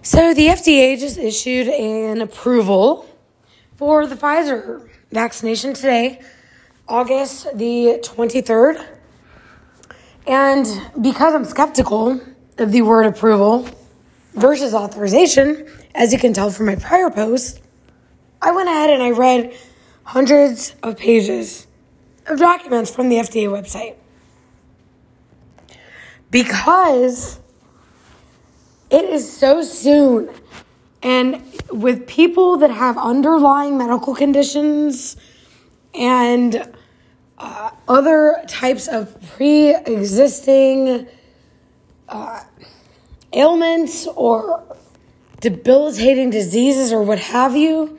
So the FDA just issued an approval for the Pfizer vaccination today, August the 23rd. And because I'm skeptical of the word approval versus authorization, as you can tell from my prior post, I went ahead and I read hundreds of pages of documents from the FDA website. Because it is so soon, and with people that have underlying medical conditions and other types of pre-existing ailments or debilitating diseases or what have you,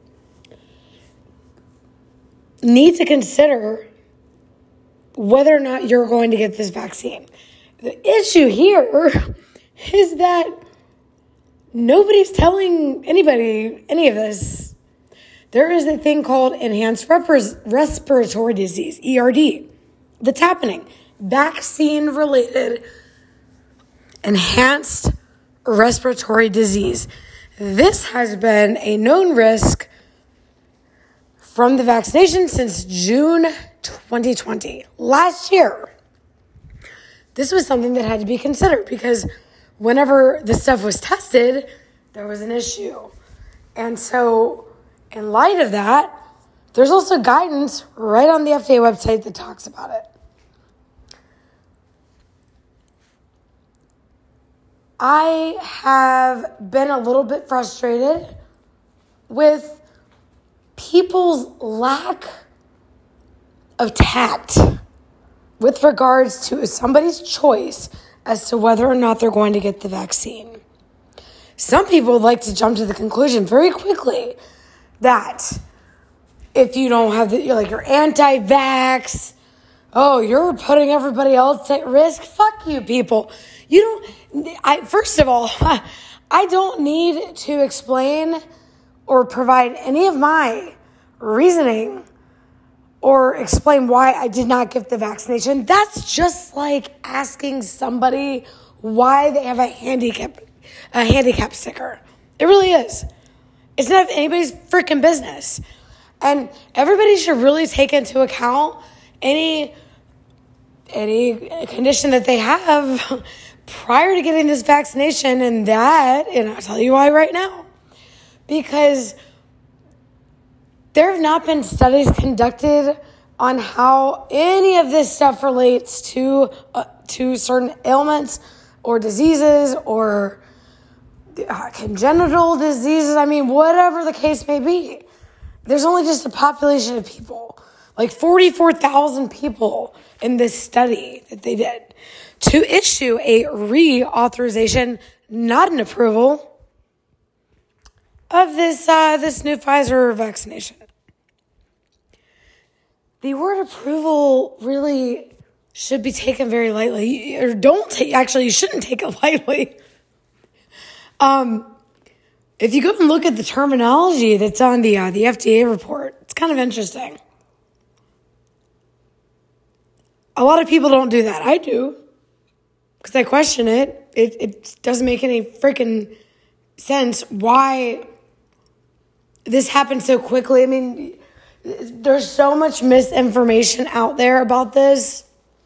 need to consider whether or not you're going to get this vaccine. The issue here is that nobody's telling anybody any of this. There is a thing called enhanced respiratory disease, ERD, that's happening. Vaccine-related enhanced respiratory disease. This has been a known risk from the vaccination since June 2020. Last year, this was something that had to be considered because whenever this stuff was tested, there was an issue. And so, in light of that, there's also guidance right on the FDA website that talks about it. I have been a little bit frustrated with people's lack of tact with regards to somebody's choice as to whether or not they're going to get the vaccine. Some people would like to jump to the conclusion very quickly that if you don't have you're anti-vax, you're putting everybody else at risk. Fuck you, people. First of all, I don't need to explain or provide any of my reasoning or explain why I did not get the vaccination. That's just like asking somebody why they have a handicap sticker. It really is. It's not anybody's freaking business. And everybody should really take into account any condition that they have prior to getting this vaccination, and I'll tell you why right now. Because there have not been studies conducted on how any of this stuff relates to certain ailments or diseases or congenital diseases. I mean, whatever the case may be. There's only just a population of people, like 44,000 people in this study that they did, to issue a reauthorization, not an approval, of this new Pfizer vaccination. The word approval really should be taken very lightly, you shouldn't take it lightly. If you go and look at the terminology that's on the FDA report, it's kind of interesting. A lot of people don't do that. I do, because I question it. It doesn't make any freaking sense why this happened so quickly. I mean, there's so much misinformation out there about this.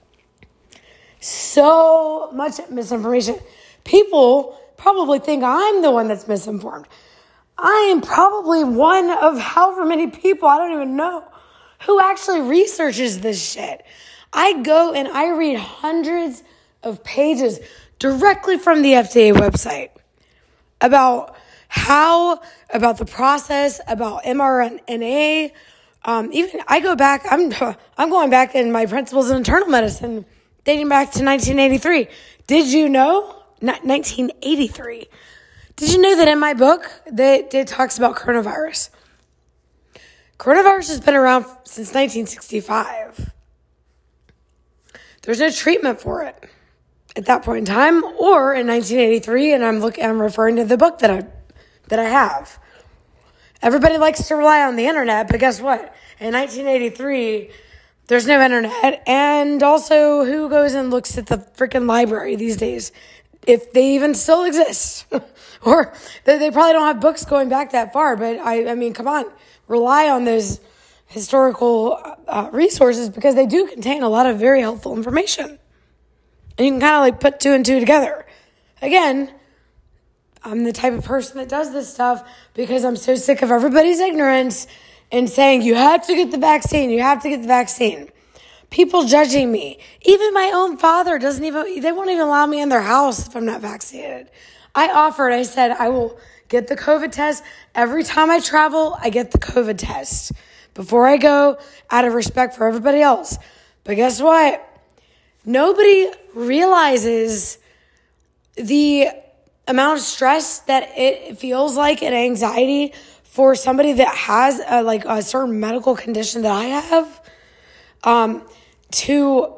So much misinformation. People probably think I'm the one that's misinformed. I am probably one of however many people, I don't even know, who actually researches this shit. I go and I read hundreds of pages directly from the FDA website about the process, about mRNA. Even I go back, I'm going back in my principles in internal medicine, dating back to 1983. Did you know? Not 1983. Did you know that in my book that it talks about coronavirus? Coronavirus has been around since 1965. There's no treatment for it at that point in time, or in 1983, and I'm referring to the book that I have. Everybody likes to rely on the internet, but guess what? In 1983, there's no internet, and also who goes and looks at the freaking library these days? if they even still exist. Or they probably don't have books going back that far, but I mean, come on, rely on those historical resources because they do contain a lot of very helpful information. And you can kind of like put two and two together. Again, I'm the type of person that does this stuff because I'm so sick of everybody's ignorance and saying, you have to get the vaccine, you have to get the vaccine. People judging me. Even my own father they won't even allow me in their house if I'm not vaccinated. I said, I will get the COVID test. Every time I travel, I get the COVID test before I go out of respect for everybody else. But guess what? Nobody realizes the amount of stress that it feels like and anxiety for somebody that has a certain medical condition that I have, to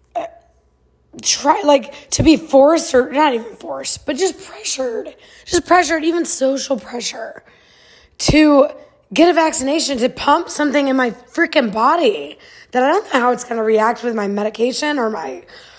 try, to be forced, or not even forced, but just pressured, even social pressure to get a vaccination, to pump something in my freaking body that I don't know how it's going to react with my medication or my